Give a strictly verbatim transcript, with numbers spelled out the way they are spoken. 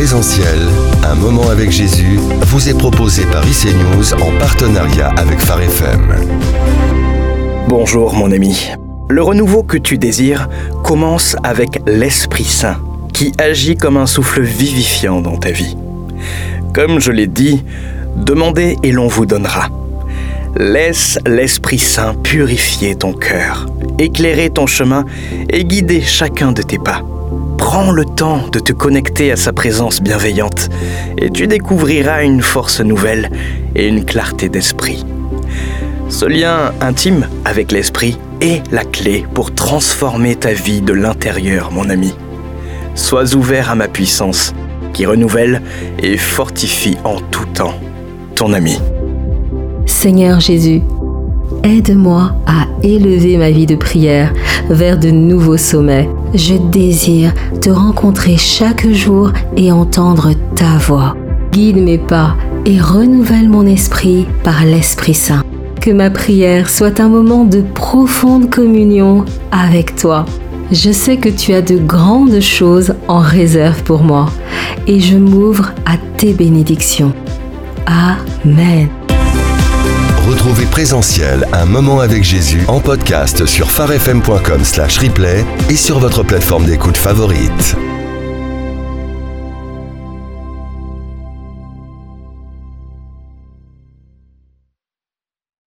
Présentiel, un moment avec Jésus, vous est proposé par I C News en partenariat avec Phare F M. Bonjour mon ami. Le renouveau que tu désires commence avec l'Esprit Saint, qui agit comme un souffle vivifiant dans ta vie. Comme je l'ai dit, demandez et l'on vous donnera. Laisse l'Esprit Saint purifier ton cœur, éclairer ton chemin et guider chacun de tes pas. Prends le temps de te connecter à sa présence bienveillante et tu découvriras une force nouvelle et une clarté d'esprit. Ce lien intime avec l'Esprit est la clé pour transformer ta vie de l'intérieur, mon ami. Sois ouvert à ma puissance qui renouvelle et fortifie en tout temps ton ami. Seigneur Jésus, aide-moi à élever ma vie de prière vers de nouveaux sommets. Je désire te rencontrer chaque jour et entendre ta voix. Guide mes pas et renouvelle mon esprit par l'Esprit Saint. Que ma prière soit un moment de profonde communion avec toi. Je sais que tu as de grandes choses en réserve pour moi et je m'ouvre à tes bénédictions. Amen. Retrouvez Présentiel, un moment avec Jésus en podcast sur pharefm point com slash replay et sur votre plateforme d'écoute favorite.